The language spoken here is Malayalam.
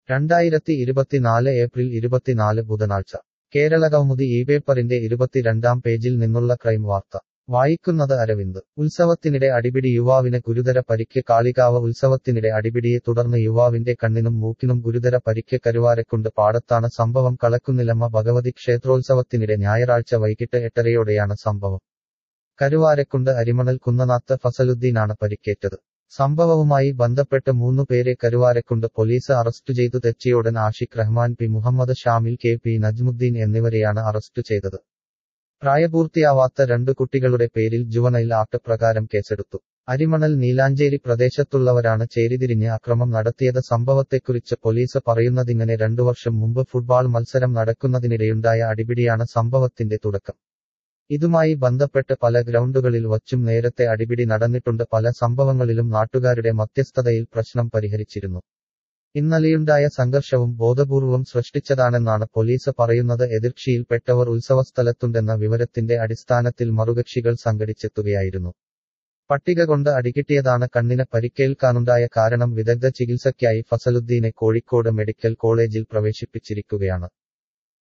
2024 ഏപ്രിൽ 24 ബുധനാഴ്ച കേരളകൗമുദി ഈ പേപ്പറിന്റെ 22-ാം പേജിൽ നിന്നുള്ള ക്രൈം വാർത്ത വായിക്കുന്നത് അരവിന്ദ് ഉത്സവത്തിനിടെ അടിപിടി യുവാവിന് ഗുരുതര പരിക്ക് കാളികാവ് ഉത്സവത്തിനിടെ അടിപിടിയെ തുടർന്ന് യുവാവിന്റെ കണ്ണിനും മൂക്കിനും ഗുരുതര പരിക്ക് കരുവാരക്കുണ്ട് പാടത്താണ് സംഭവം കളക്കുന്നിലമ്മ ഭഗവതി ക്ഷേത്രോത്സവത്തിനിടെ ഞായറാഴ്ച വൈകിട്ട് 8:30യോടെയാണ് സംഭവം കരുവാരക്കുണ്ട് അരിമണൽ കുന്നനാത്ത് ഫസലുദ്ദീനാണ് പരിക്കേറ്റത് സംഭവവുമായി ബന്ധപ്പെട്ട് 3 പേരെ കരുവാരക്കുണ്ട് പോലീസ് അറസ്റ്റ് ചെയ്തു Thechiyodan Ashiq Rahman P Muhammad Shamil K P Najmuddeen എന്നിവരെയാണ് അറസ്റ്റ് ചെയ്തത് പ്രായപൂർത്തിയാവാത്ത 2 കുട്ടികളുടെ പേരിൽ ജുവനൈൽ ആക്ട് പ്രകാരം കേസെടുത്തു അരിമണൽ നീലാഞ്ചേരി പ്രദേശത്തുള്ളവരാണ് ചേരിതിരിഞ്ഞ് അക്രമം നടത്തിയത് സംഭവത്തെക്കുറിച്ച് പോലീസ് പറയുന്നതിങ്ങനെ 2 വർഷം മുമ്പ് ഫുട്ബോൾ മത്സരം നടക്കുന്നതിനിടെയുണ്ടായ അടിപിടിയാണ് സംഭവത്തിന്റെ തുടക്കം ഇതുമായി ബന്ധപ്പെട്ട് പല ഗ്രൗണ്ടുകളിൽ വച്ചും നേരത്തെ അടിപിടി നടന്നിട്ടുണ്ട് പല സംഭവങ്ങളിലും നാട്ടുകാരുടെ മധ്യസ്ഥതയിൽ പ്രശ്നം പരിഹരിച്ചിരുന്നു ഇന്നലെയുണ്ടായ സംഘർഷവും ബോധപൂർവം സൃഷ്ടിച്ചതാണെന്നാണ് പോലീസ് പറയുന്നത് എതിർകക്ഷിയിൽപ്പെട്ടവർ ഉത്സവസ്ഥലത്തുണ്ടെന്ന വിവരത്തിന്റെ അടിസ്ഥാനത്തിൽ മറുകക്ഷികൾ സംഘടിച്ചെത്തുകയായിരുന്നു പട്ടിക കൊണ്ട് അടികിട്ടിയതാണ് കണ്ണിന് പരിക്കേൽക്കാനുണ്ടായ കാരണം വിദഗ്ധ ചികിത്സയ്ക്കായി ഫസലുദ്ദീനെ കോഴിക്കോട് മെഡിക്കൽ കോളേജിൽ പ്രവേശിപ്പിച്ചിരിക്കുകയാണ്